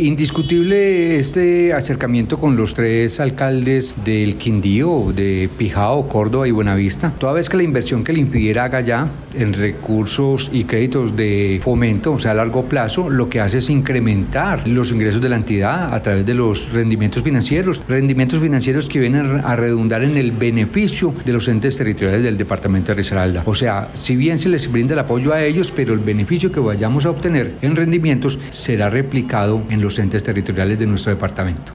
Indiscutible este acercamiento con los tres alcaldes del Quindío, de Pijao, Córdoba y Buenavista, toda vez que la inversión que le impidiera haga ya en recursos y créditos de fomento, o sea, a largo plazo, lo que hace es incrementar los ingresos de la entidad a través de los rendimientos financieros que vienen a redundar en el beneficio de los entes territoriales del departamento de Risaralda. O sea, si bien se les brinda el apoyo a ellos, pero el beneficio que vayamos a obtener en rendimientos será replicado en los entes territoriales de nuestro departamento.